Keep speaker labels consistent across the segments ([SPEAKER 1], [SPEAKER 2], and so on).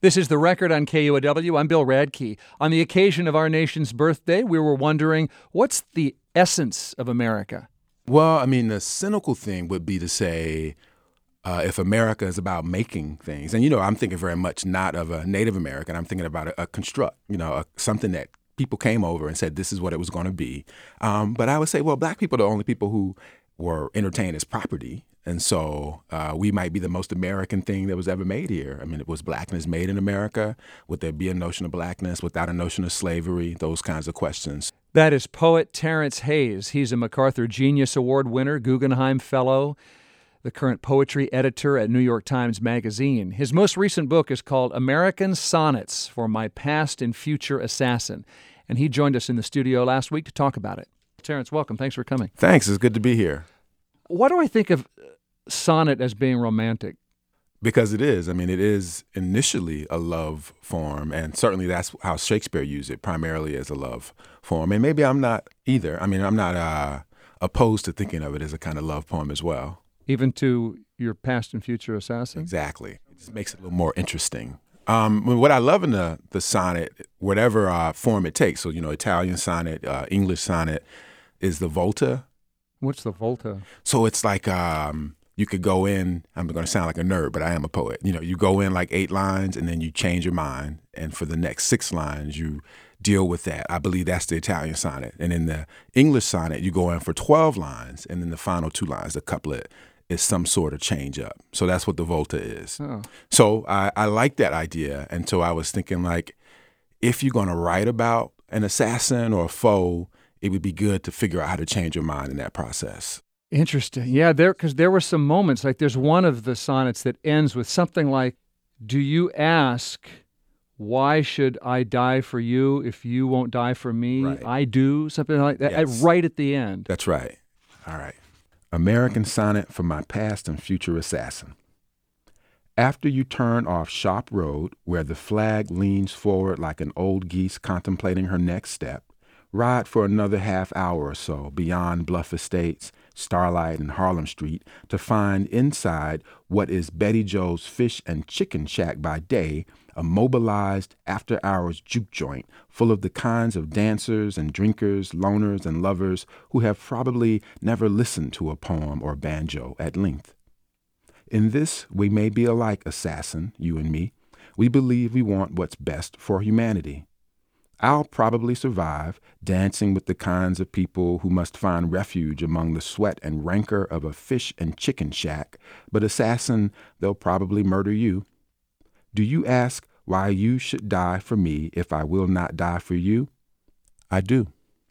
[SPEAKER 1] This is The Record on KUOW. I'm Bill Radke. On the occasion of our nation's birthday, we were wondering, what's the essence of America?
[SPEAKER 2] Well, I mean, the cynical thing would be to say, if America is about making things, and, I'm thinking very much not of a Native American. I'm thinking about a construct, something that people came over and said this is what it was going to be. But I would say, well, black people are the only people who were entertained as property. And so we might be the most American thing that was ever made here. I mean, it was blackness made in America. Would there be a notion of blackness without a notion of slavery? Those kinds of questions.
[SPEAKER 1] That is poet Terrence Hayes. He's a MacArthur Genius Award winner, Guggenheim Fellow, the current poetry editor at New York Times Magazine. His most recent book is called American Sonnets for My Past and Future Assassin. And he joined us in the studio last week to talk about it. Terrence, welcome. Thanks for coming.
[SPEAKER 2] Thanks. It's good to be here.
[SPEAKER 1] Why do I think of sonnet as being romantic?
[SPEAKER 2] Because it is. I mean, it is initially a love form, and certainly that's how Shakespeare used it, primarily as a love form. And maybe I'm not either. I mean, I'm not opposed to thinking of it as a kind of love poem as well.
[SPEAKER 1] Even to your past and future assassin?
[SPEAKER 2] Exactly. It just makes it a little more interesting. What I love in the sonnet, whatever form it takes, so, Italian sonnet, English sonnet, is the volta.
[SPEAKER 1] What's the volta?
[SPEAKER 2] So it's like you could go in, I'm going to sound like a nerd, but I am a poet. You go in like 8 lines and then you change your mind. And for the next 6 lines, you deal with that. I believe that's the Italian sonnet. And in the English sonnet, you go in for 12 lines. And then the final 2 lines, the couplet, is some sort of change up. So that's what the volta is.
[SPEAKER 1] Oh.
[SPEAKER 2] So I like that idea. And so I was thinking, like, if you're going to write about an assassin or a foe, it would be good to figure out how to change your mind in that process.
[SPEAKER 1] Interesting. Yeah, because there were some moments, like there's one of the sonnets that ends with something like, do you ask, why should I die for you if you won't die for me?
[SPEAKER 2] Right.
[SPEAKER 1] I do, something like that,
[SPEAKER 2] Yes.
[SPEAKER 1] right at the end.
[SPEAKER 2] That's right. All right. American Sonnet for My Past and Future Assassin. After you turn off Shop Road, where the flag leans forward like an old geese contemplating her next step, ride for another half hour or so beyond Bluff Estates, Starlight, and Harlem Street to find inside what is Betty Joe's Fish and Chicken Shack by day, a mobilized after-hours juke joint full of the kinds of dancers and drinkers, loners and lovers who have probably never listened to a poem or banjo at length. In this, we may be alike, assassin, you and me. We believe we want what's best for humanity. I'll probably survive dancing with the kinds of people who must find refuge among the sweat and rancor of a fish and chicken shack, but assassin, they'll probably murder you. Do you ask why you should die for me if I will not die for you? I do.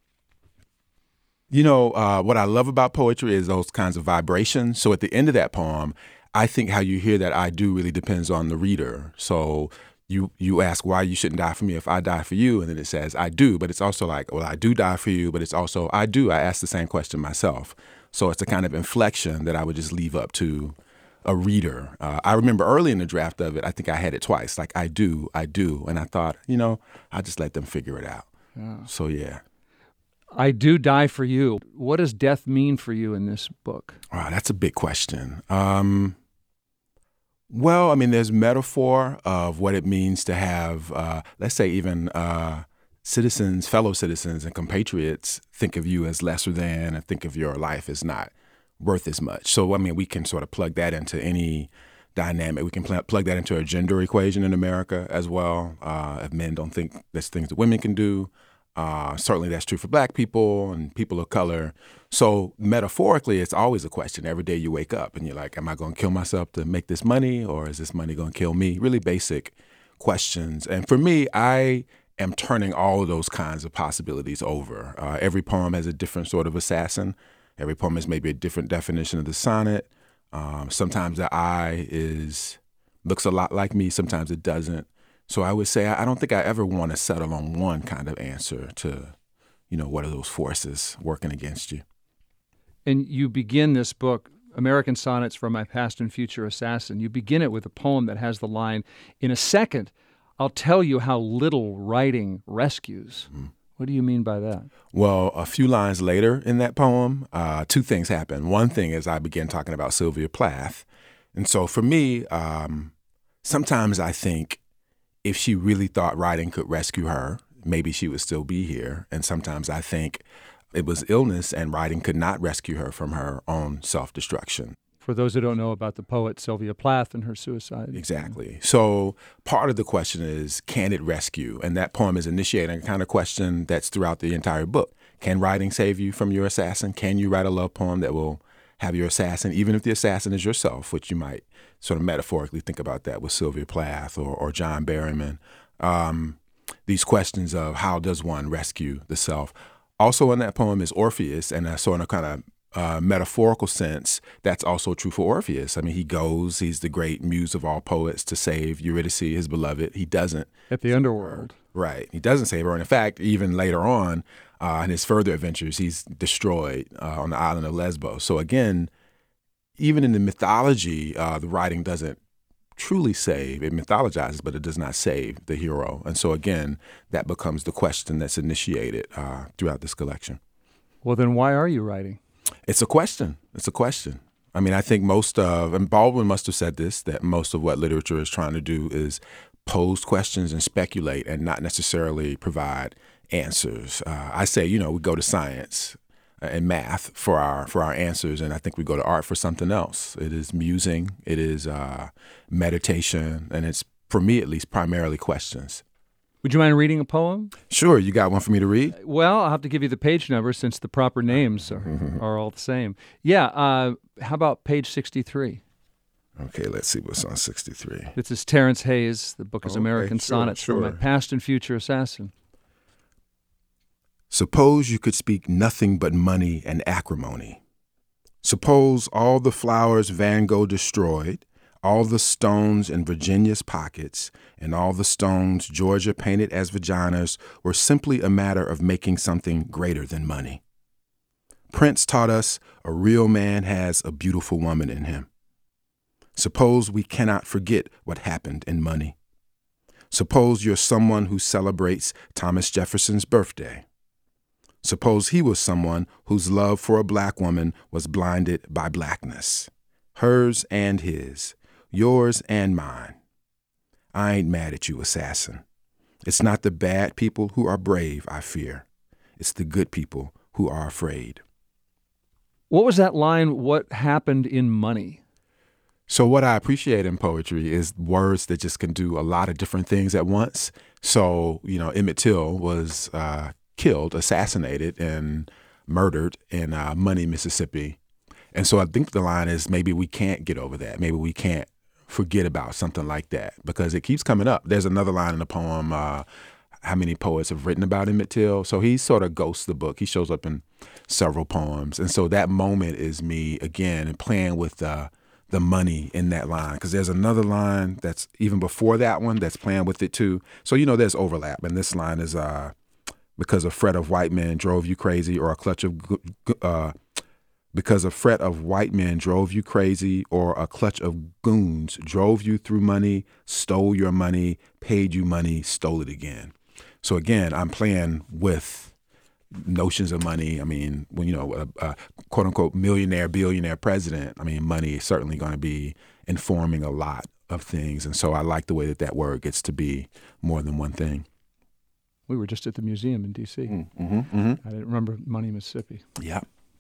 [SPEAKER 2] What I love about poetry is those kinds of vibrations. So at the end of that poem, I think how you hear that I do really depends on the reader. So you ask why you shouldn't die for me if I die for you, and then it says I do, but it's also like, well, I do die for you, but it's also I do. I ask the same question myself. So it's a kind of inflection that I would just leave up to a reader. I remember early in the draft of it, I think I had it twice, like I do, and I thought, I'll just let them figure it out.
[SPEAKER 1] Yeah.
[SPEAKER 2] So yeah.
[SPEAKER 1] I do die for you. What does death mean for you in this book?
[SPEAKER 2] Wow, that's a big question. Well, I mean, there's metaphor of what it means to have, let's say even citizens, fellow citizens and compatriots think of you as lesser than and think of your life as not worth as much. So, I mean, we can sort of plug that into any dynamic. We can plug that into a gender equation in America as well. If men don't think there's things that women can do, certainly that's true for black people and people of color. So metaphorically, it's always a question. Every day you wake up and you're like, am I going to kill myself to make this money, or is this money going to kill me? Really basic questions. And for me, I am turning all of those kinds of possibilities over. Every poem has a different sort of assassin. Every poem has maybe a different definition of the sonnet. Sometimes the I looks a lot like me. Sometimes it doesn't. So I would say I don't think I ever want to settle on one kind of answer to, what are those forces working against you?
[SPEAKER 1] And you begin this book, American Sonnets for My Past and Future Assassin. You begin it with a poem that has the line, in a second, I'll tell you how little writing rescues. Mm-hmm. What do you mean by that?
[SPEAKER 2] Well, a few lines later in that poem, 2 things happen. One thing is I begin talking about Sylvia Plath. And so for me, sometimes I think if she really thought writing could rescue her, maybe she would still be here. And sometimes I think it was illness and writing could not rescue her from her own self-destruction.
[SPEAKER 1] For those who don't know about the poet Sylvia Plath and her suicide.
[SPEAKER 2] Exactly. So part of the question is, can it rescue? And that poem is initiating a kind of question that's throughout the entire book. Can writing save you from your assassin? Can you write a love poem that will have your assassin, even if the assassin is yourself, which you might sort of metaphorically think about that with Sylvia Plath or John Berryman. These questions of how does one rescue the self? Also in that poem is Orpheus, and so in a kind of metaphorical sense, that's also true for Orpheus. I mean, he's the great muse of all poets to save Eurydice, his beloved. He doesn't.
[SPEAKER 1] At the underworld.
[SPEAKER 2] Right. He doesn't save her. And in fact, even later on in his further adventures, he's destroyed on the island of Lesbos. So again, even in the mythology, the writing doesn't truly save. It mythologizes, but it does not save the hero. And so again, that becomes the question that's initiated throughout this collection.
[SPEAKER 1] Well, then why are you writing?
[SPEAKER 2] It's a question. It's a question. I mean, I think and Baldwin must have said this, that most of what literature is trying to do is pose questions and speculate and not necessarily provide answers. I say, we go to science and math for our answers, and I think we go to art for something else. It is musing, it is meditation, and it's, for me at least, primarily questions.
[SPEAKER 1] Would you mind reading a poem?
[SPEAKER 2] Sure. You got one for me to read?
[SPEAKER 1] Well, I'll have to give you the page number since the proper names are all the same. Yeah. How about page 63?
[SPEAKER 2] Okay, let's see what's on 63.
[SPEAKER 1] This is Terence Hayes. The book is American Sonnets for My Past and Future Assassin.
[SPEAKER 2] Suppose you could speak nothing but money and acrimony. Suppose all the flowers Van Gogh destroyed, all the stones in Virginia's pockets, and all the stones Georgia painted as vaginas were simply a matter of making something greater than money. Prince taught us a real man has a beautiful woman in him. Suppose we cannot forget what happened in money. Suppose you're someone who celebrates Thomas Jefferson's birthday. Suppose he was someone whose love for a black woman was blinded by blackness, hers and his, yours and mine. I ain't mad at you, assassin. It's not the bad people who are brave, I fear. It's the good people who are afraid.
[SPEAKER 1] What was that line, what happened in money?
[SPEAKER 2] So what I appreciate in poetry is words that just can do a lot of different things at once. So, Emmett Till was killed, assassinated, and murdered in Money, Mississippi. And so I think the line is maybe we can't get over that. Maybe we can't forget about something like that because it keeps coming up. There's another line in the poem, how many poets have written about Emmett Till. So he sort of ghosts the book. He shows up in several poems. And so that moment is me, again, playing with the money in that line, because there's another line that's even before that one that's playing with it too. So, there's overlap. And this line is because a fret of white men drove you crazy, or a clutch of because a fret of white men drove you crazy, or a clutch of goons drove you through money, stole your money, paid you money, stole it again. So again, I'm playing with notions of money. I mean, when a quote unquote millionaire, billionaire president, I mean, money is certainly going to be informing a lot of things. And so I like the way that word gets to be more than one thing.
[SPEAKER 1] We were just at the museum in D.C. I didn't remember Money, Mississippi.
[SPEAKER 2] Yeah.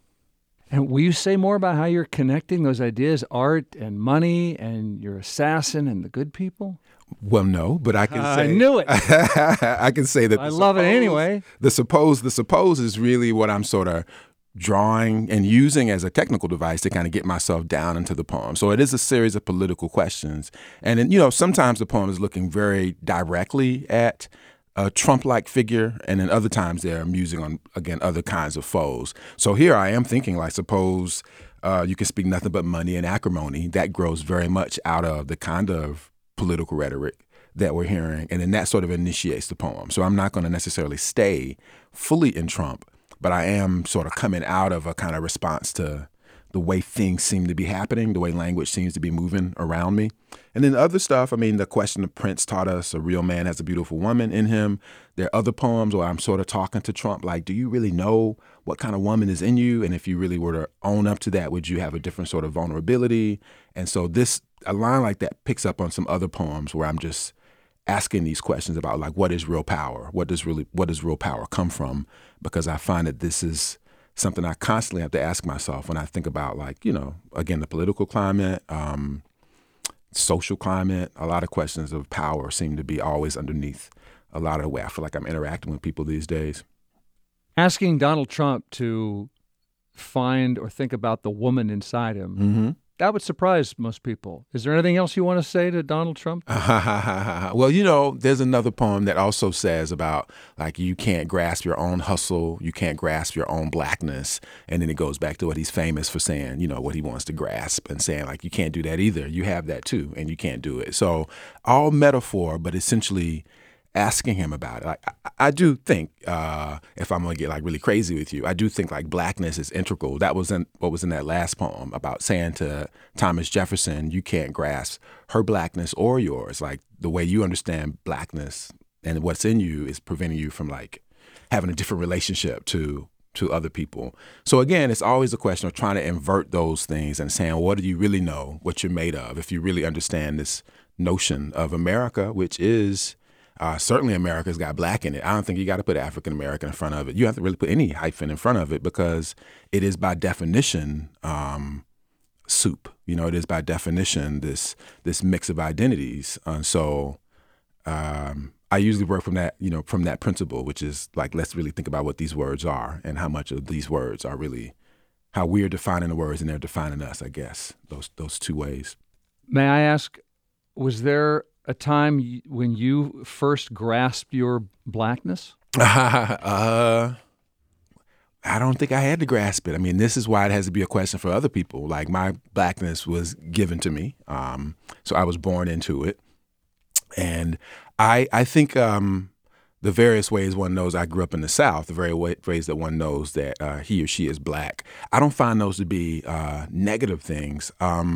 [SPEAKER 1] And will you say more about how you're connecting those ideas, art and money and your assassin and the good people?
[SPEAKER 2] Well, no, but I can say...
[SPEAKER 1] I knew it.
[SPEAKER 2] I can say that...
[SPEAKER 1] I love it anyway.
[SPEAKER 2] The suppose is really what I'm sort of drawing and using as a technical device to kind of get myself down into the poem. So it is a series of political questions. And then, sometimes the poem is looking very directly at a Trump-like figure, and then other times they're musing on, again, other kinds of foes. So here I am thinking, suppose you can speak nothing but money and acrimony. That grows very much out of the kind of political rhetoric that we're hearing, and then that sort of initiates the poem. So I'm not going to necessarily stay fully in Trump, but I am sort of coming out of a kind of response to the way things seem to be happening, the way language seems to be moving around me. And then the other stuff, the question of Prince taught us a real man has a beautiful woman in him. There are other poems where I'm sort of talking to Trump, like, do you really know what kind of woman is in you? And if you really were to own up to that, would you have a different sort of vulnerability? And so a line like that picks up on some other poems where I'm just asking these questions about like what is real power? What does real power come from? Because I find that this is something I constantly have to ask myself when I think about like, again, the political climate, social climate. A lot of questions of power seem to be always underneath a lot of the way I feel like I'm interacting with people these days.
[SPEAKER 1] Asking Donald Trump to find or think about the woman inside him,
[SPEAKER 2] Mm-hmm.
[SPEAKER 1] that would surprise most people. Is there anything else you want to say to Donald Trump?
[SPEAKER 2] Well, there's another poem that also says about like you can't grasp your own hustle, you can't grasp your own blackness. And then it goes back to what he's famous for saying, what he wants to grasp and saying like you can't do that either. You have that too, and you can't do it. So all metaphor, but essentially asking him about it. Like, I do think, if I'm going to get like really crazy with you, I do think like blackness is integral. That was what was in that last poem about saying to Thomas Jefferson, you can't grasp her blackness or yours. Like the way you understand blackness and what's in you is preventing you from like having a different relationship to other people. So again, it's always a question of trying to invert those things and saying, what do you really know, what you're made of, if you really understand this notion of America, which is certainly America's got black in it. I don't think you got to put African American in front of it. You have to really put any hyphen in front of it because it is by definition soup. It is by definition this mix of identities. So I usually work from that principle, which is like, let's really think about what these words are and how much of these words are really how we're defining the words and they're defining us, I guess, those two ways.
[SPEAKER 1] May I ask, was there a time when you first grasped your blackness?
[SPEAKER 2] I don't think I had to grasp it. I mean, this is why it has to be a question for other people. Like my blackness was given to me, so I was born into it, and I think the various ways one knows I grew up in the South, the very ways that one knows that he or she is black. I don't find those to be negative things.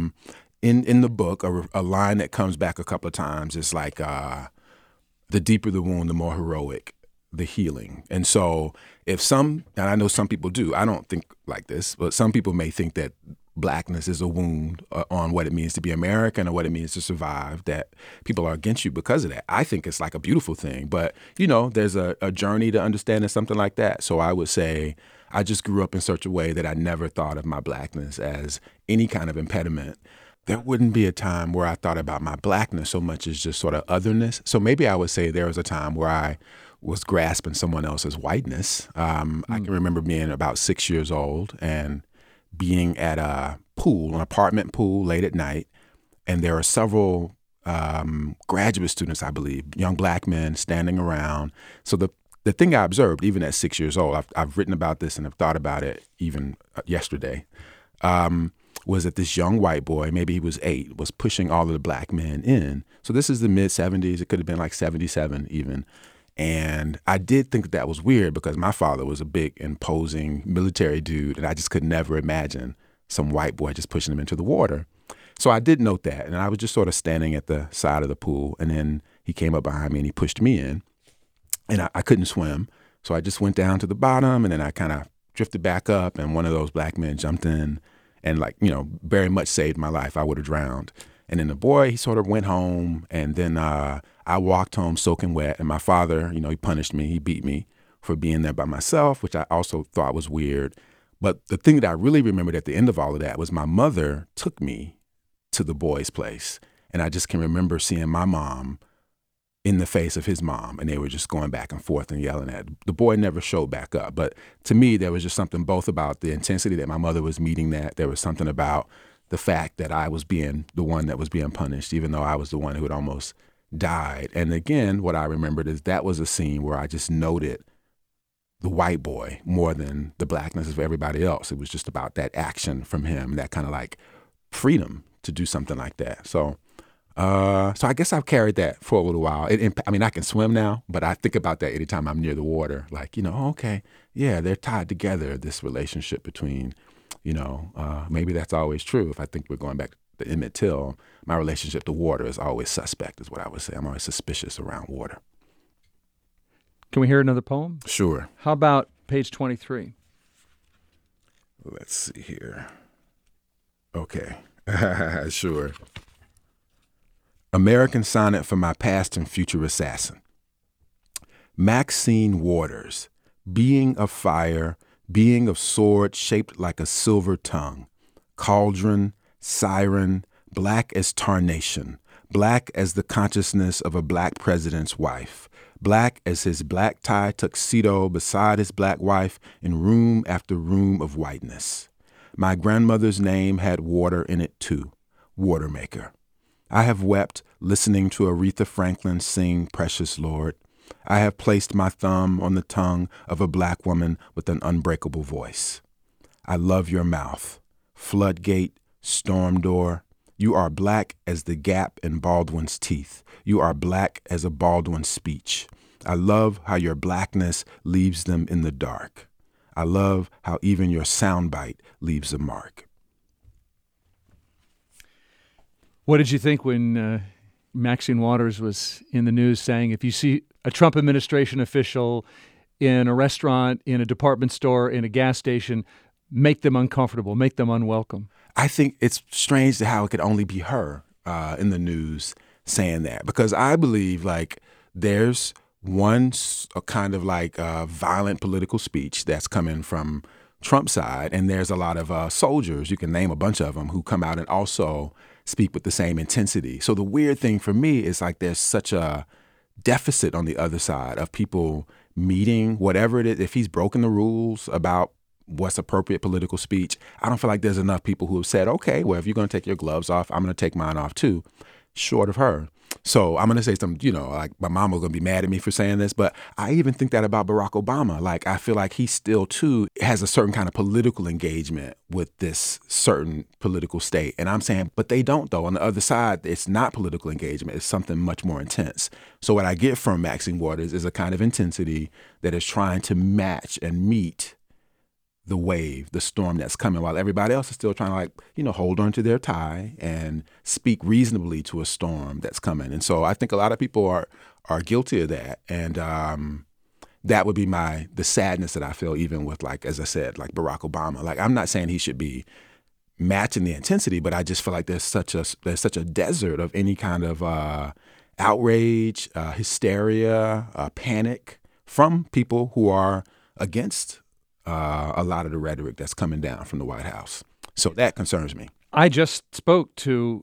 [SPEAKER 2] In the book, a line that comes back a couple of times is like, the deeper the wound, the more heroic the healing. And so and I know some people do, I don't think like this, but some people may think that blackness is a wound on what it means to be American or what it means to survive, that people are against you because of that. I think it's like a beautiful thing, but there's a journey to understanding something like that. So I would say I just grew up in such a way that I never thought of my blackness as any kind of impediment. There wouldn't be a time where I thought about my blackness so much as just sort of otherness. So maybe I would say there was a time where I was grasping someone else's whiteness. I can remember being about 6 years old and being at a pool, an apartment pool late at night. And there are several graduate students, I believe, young black men standing around. So the thing I observed, even at 6 years old, I've written about this and have thought about it even yesterday, was that this young white boy, maybe he was 8, was pushing all of the black men in. So this is the mid-'70s. It could have been like 77 even. And I did think that was weird because my father was a big, imposing military dude, and I just could never imagine some white boy just pushing him into the water. So I did note that, and I was just sort of standing at the side of the pool, and then he came up behind me and he pushed me in, and I couldn't swim. So I just went down to the bottom, and then I kind of drifted back up, and one of those black men jumped in and very much saved my life. I would have drowned. And then the boy, he sort of went home, and then I walked home soaking wet, and my father, he punished me. He beat me for being there by myself, which I also thought was weird. But the thing that I really remembered at the end of all of that was my mother took me to the boy's place, and I just can remember seeing my mom in the face of his mom, and they were just going back and forth and yelling at. The boy never showed back up. But to me, there was just something both about the intensity that my mother was meeting that. There was something about the fact that I was being the one that was being punished, even though I was the one who had almost died. And again, what I remembered is that was a scene where I just noted the white boy more than the blackness of everybody else. It was just about that action from him, that kind of like freedom to do something like that. So I guess I've carried that for a little while. I can swim now, but I think about that anytime I'm near the water. Like, okay, yeah, they're tied together, this relationship between, maybe that's always true. If I think we're going back to Emmett Till, my relationship to water is always suspect, is what I would say. I'm always suspicious around water.
[SPEAKER 1] Can we hear another poem?
[SPEAKER 2] Sure.
[SPEAKER 1] How about page 23?
[SPEAKER 2] Let's see here. Okay. Sure. American Sonnet for My Past and Future Assassin. Maxine Waters, being of fire, being of sword shaped like a silver tongue, cauldron, siren, black as tarnation, black as the consciousness of a black president's wife, black as his black tie tuxedo beside his black wife in room after room of whiteness. My grandmother's name had water in it too, Watermaker. I have wept listening to Aretha Franklin sing Precious Lord. I have placed my thumb on the tongue of a black woman with an unbreakable voice. I love your mouth. Floodgate, storm door. You are black as the gap in Baldwin's teeth. You are black as a Baldwin's speech. I love how your blackness leaves them in the dark. I love how even your soundbite leaves a mark.
[SPEAKER 1] What did you think when Maxine Waters was in the news saying, if you see a Trump administration official in a restaurant, in a department store, in a gas station, make them uncomfortable, make them unwelcome?
[SPEAKER 2] I think it's strange how it could only be her in the news saying that, because I believe like there's one kind of like violent political speech that's coming from Trump's side, and there's a lot of soldiers, you can name a bunch of them, who come out and also speak with the same intensity. So the weird thing for me is like there's such a deficit on the other side of people meeting whatever it is. If he's broken the rules about what's appropriate political speech, I don't feel like there's enough people who have said, okay, well, if you're going to take your gloves off, I'm going to take mine off too, short of her. So I'm going to say something, like my mama's going to be mad at me for saying this, but I even think that about Barack Obama. Like, I feel like he still, too, has a certain kind of political engagement with this certain political state. And I'm saying, but they don't, though. On the other side, it's not political engagement. It's something much more intense. So what I get from Maxine Waters is a kind of intensity that is trying to match and meet the wave, the storm that's coming, while everybody else is still trying to hold on to their tie and speak reasonably to a storm that's coming. And so I think a lot of people are guilty of that. And that would be the sadness that I feel, even with, like, as I said, like Barack Obama. Like, I'm not saying he should be matching the intensity, but I just feel like there's such a desert of any kind of outrage, hysteria, panic from people who are against a lot of the rhetoric that's coming down from the White House. So that concerns me.
[SPEAKER 1] I just spoke to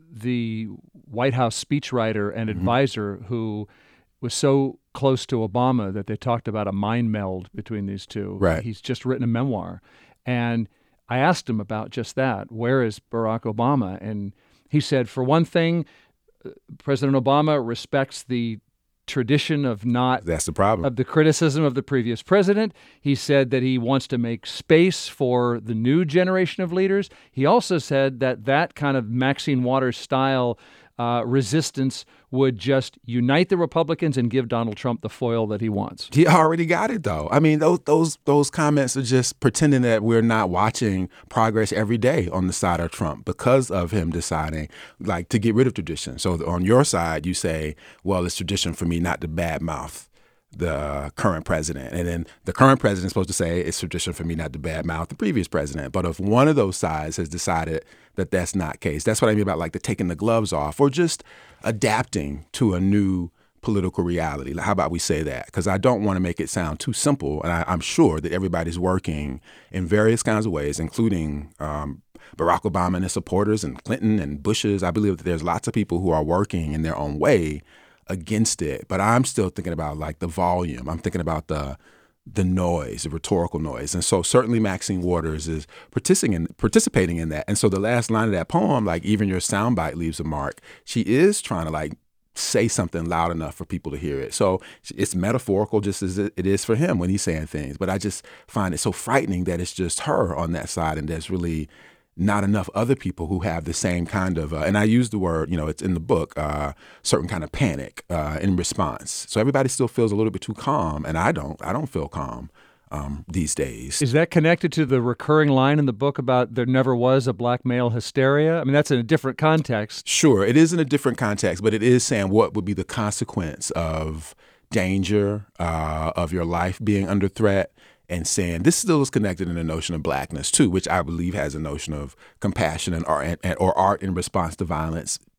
[SPEAKER 1] the White House speechwriter and advisor who was so close to Obama that they talked about a mind meld between these two.
[SPEAKER 2] Right.
[SPEAKER 1] He's just written a memoir. And I asked him about just that. Where is Barack Obama? And he said, for one thing, President Obama respects the tradition of
[SPEAKER 2] that's the problem,
[SPEAKER 1] of the criticism of the previous president. He said that he wants to make space for the new generation of leaders. He also said that kind of Maxine Waters style resistance would just unite the Republicans and give Donald Trump the foil that he wants.
[SPEAKER 2] He already got it, though. I mean, those comments are just pretending that we're not watching progress every day on the side of Trump because of him deciding, like, to get rid of tradition. So on your side, you say, well, it's tradition for me not to badmouth the current president. And then the current president is supposed to say it's tradition for me not to badmouth the previous president. But if one of those sides has decided that that's not the case, that's what I mean about like the taking the gloves off or just adapting to a new political reality. Like, how about we say that? Because I don't want to make it sound too simple. And I'm sure that everybody's working in various kinds of ways, including Barack Obama and his supporters and Clinton and Bush's. I believe that there's lots of people who are working in their own way against it, but I'm still thinking about like the volume. I'm thinking about the noise, the rhetorical noise. And so certainly Maxine Waters is participating in that. And so the last line of that poem, like, even your soundbite leaves a mark, she is trying to like say something loud enough for people to hear it. So it's metaphorical just as it is for him when he's saying things. But I just find it so frightening that it's just her on that side, and there's really not enough other people who have the same kind of, and I use the word, it's in the book, certain kind of panic in response. So everybody still feels a little bit too calm, and I don't feel calm these days.
[SPEAKER 1] Is that connected to the recurring line in the book about there never was a black male hysteria? I mean, that's in a different context.
[SPEAKER 2] Sure, it is in a different context, but it is saying what would be the consequence of danger, of your life being under threat, and saying this still is connected in the notion of blackness too, which I believe has a notion of compassion and art, or art in response to violence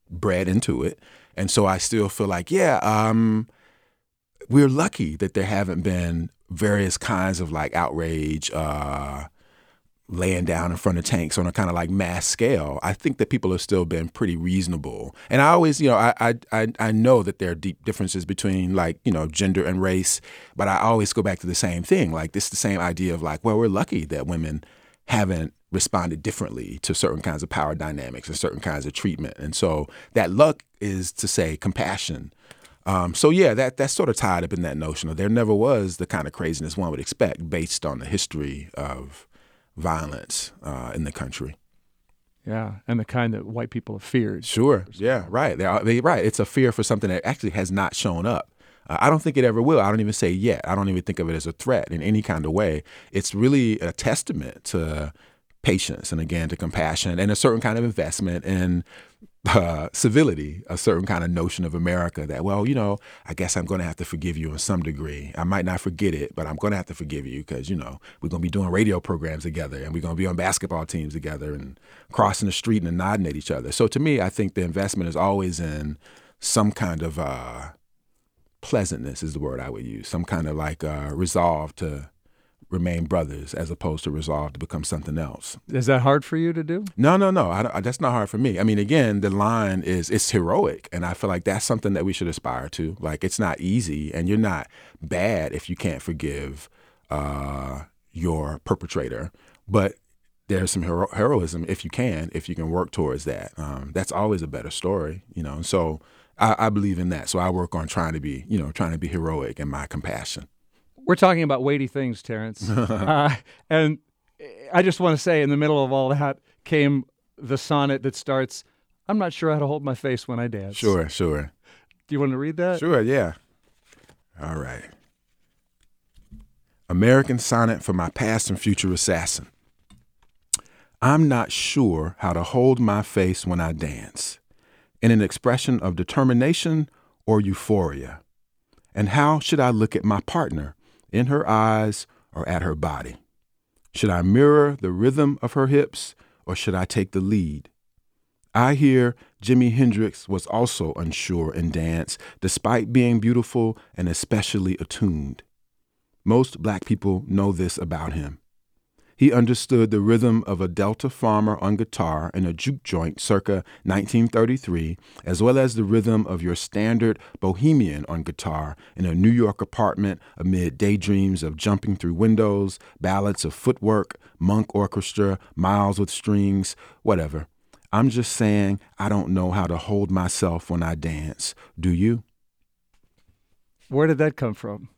[SPEAKER 2] bred into it. And so I still feel like, we're lucky that there haven't been various kinds of like outrage, laying down in front of tanks on a kind of like mass scale. I think that people have still been pretty reasonable. And I always, I know that there are deep differences between like, gender and race, but I always go back to the same thing. Like this is the same idea of like, well, we're lucky that women haven't responded differently to certain kinds of power dynamics and certain kinds of treatment. And so that luck is to say compassion. That's sort of tied up in that notion of there never was the kind of craziness one would expect based on the history of violence in the country.
[SPEAKER 1] Yeah, and the kind that white people have feared.
[SPEAKER 2] Sure. Yeah, right. Right. It's a fear for something that actually has not shown up. I don't think it ever will. I don't even say yet. I don't even think of it as a threat in any kind of way. It's really a testament to patience and, again, to compassion and a certain kind of investment in civility, a certain kind of notion of America that, well, I guess I'm going to have to forgive you in some degree. I might not forget it, but I'm going to have to forgive you because, we're going to be doing radio programs together and we're going to be on basketball teams together and crossing the street and nodding at each other. So to me, I think the investment is always in some kind of pleasantness is the word I would use, some kind of like resolve to remain brothers as opposed to resolve to become something else.
[SPEAKER 1] Is that hard for you to do?
[SPEAKER 2] No. That's not hard for me. I mean, again, the line is it's heroic. And I feel like that's something that we should aspire to. Like it's not easy and you're not bad if you can't forgive your perpetrator. But there's some heroism if you can work towards that. That's always a better story, And so I believe in that. So I work on trying to be heroic in my compassion.
[SPEAKER 1] We're talking about weighty things, Terrence. And I just want to say in the middle of all that came the sonnet that starts, I'm not sure how to hold my face when I dance.
[SPEAKER 2] Sure.
[SPEAKER 1] Do you want to read that?
[SPEAKER 2] Sure, yeah. All right. American sonnet for my past and future assassin. I'm not sure how to hold my face when I dance, in an expression of determination or euphoria. And how should I look at my partner, in her eyes or at her body? Should I mirror the rhythm of her hips or should I take the lead? I hear Jimi Hendrix was also unsure in dance, despite being beautiful and especially attuned. Most black people know this about him. He understood the rhythm of a Delta farmer on guitar in a juke joint circa 1933, as well as the rhythm of your standard bohemian on guitar in a New York apartment amid daydreams of jumping through windows, ballads of footwork, monk orchestra, miles with strings, whatever. I'm just saying I don't know how to hold myself when I dance. Do you?
[SPEAKER 1] Where did that come from?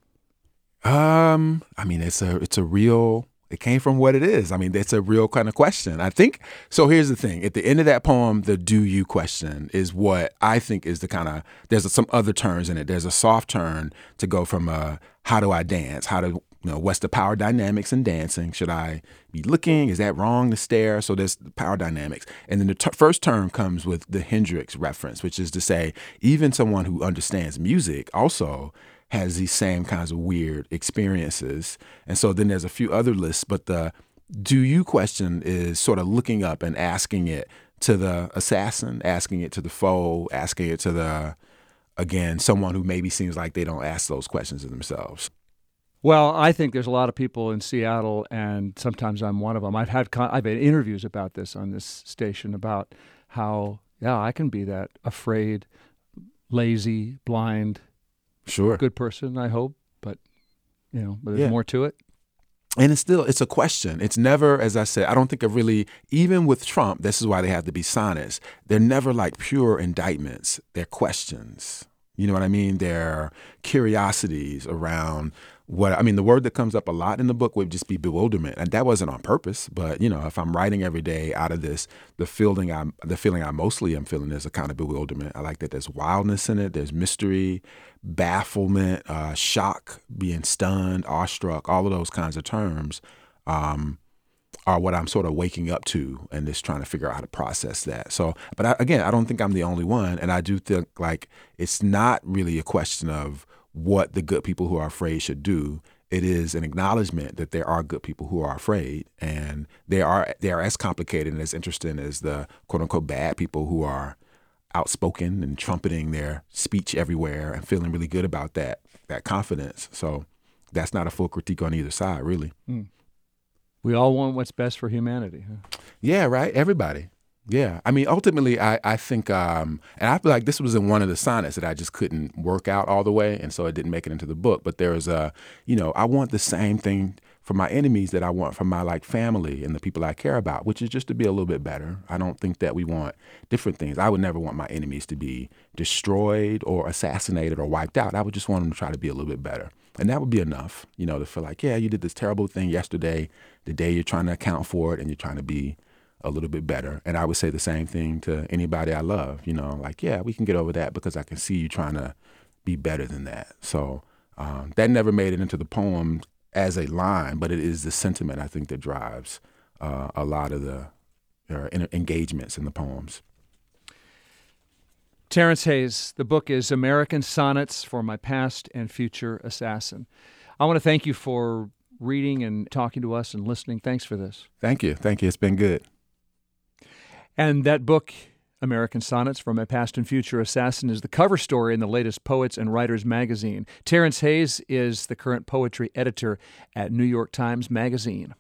[SPEAKER 2] It's a real... It came from what it is. I mean, it's a real kind of question. I think, so here's the thing. At the end of that poem, the do you question is what I think is the kind of, there's some other turns in it. There's a soft turn to go from how do I dance? What's the power dynamics in dancing? Should I be looking? Is that wrong to stare? So there's the power dynamics. And then the first turn comes with the Hendrix reference, which is to say, even someone who understands music also has these same kinds of weird experiences. And so then there's a few other lists, but the do you question is sort of looking up and asking it to the assassin, asking it to the foe, asking it to someone who maybe seems like they don't ask those questions of themselves.
[SPEAKER 1] Well, I think there's a lot of people in Seattle, and sometimes I'm one of them. I've had interviews about this on this station about how, I can be that afraid, lazy, blind,
[SPEAKER 2] sure,
[SPEAKER 1] good person, I hope, but there's more to it.
[SPEAKER 2] And it's a question. It's never, as I said, I don't think of really, even with Trump, this is why they have to be sonnets. They're never like pure indictments. They're questions. You know what I mean? They're curiosities around the word that comes up a lot in the book would just be bewilderment. And that wasn't on purpose. But, if I'm writing every day out of this, the feeling I mostly am feeling is a kind of bewilderment. I like that there's wildness in it. There's mystery, bafflement, shock, being stunned, awestruck, all of those kinds of terms are what I'm sort of waking up to and just trying to figure out how to process that. So, but I don't think I'm the only one. And I do think like it's not really a question of what the good people who are afraid should do. It is an acknowledgement that there are good people who are afraid, and they are as complicated and as interesting as the quote unquote bad people who are outspoken and trumpeting their speech everywhere and feeling really good about that confidence. So that's not a full critique on either side, really.
[SPEAKER 1] We all want what's best for humanity. Huh?
[SPEAKER 2] Yeah, right? Everybody. Yeah. I mean, ultimately, I think, and I feel like this was in one of the sonnets that I just couldn't work out all the way, and so it didn't make it into the book. But there's I want the same thing for my enemies that I want for my family and the people I care about, which is just to be a little bit better. I don't think that we want different things. I would never want my enemies to be destroyed or assassinated or wiped out. I would just want them to try to be a little bit better. And that would be enough, to feel like, yeah, you did this terrible thing yesterday. Today you're trying to account for it and you're trying to be a little bit better. And I would say the same thing to anybody I love, yeah, we can get over that because I can see you trying to be better than that. So that never made it into the poem as a line, but it is the sentiment, I think, that drives a lot of the engagements in the poems.
[SPEAKER 1] Terrence Hayes, the book is American Sonnets for My Past and Future Assassin. I want to thank you for reading and talking to us and listening. Thanks for this.
[SPEAKER 2] Thank you. Thank you. It's been good.
[SPEAKER 1] And that book, American Sonnets for My Past and Future Assassin, is the cover story in the latest Poets and Writers magazine. Terrence Hayes is the current poetry editor at New York Times Magazine.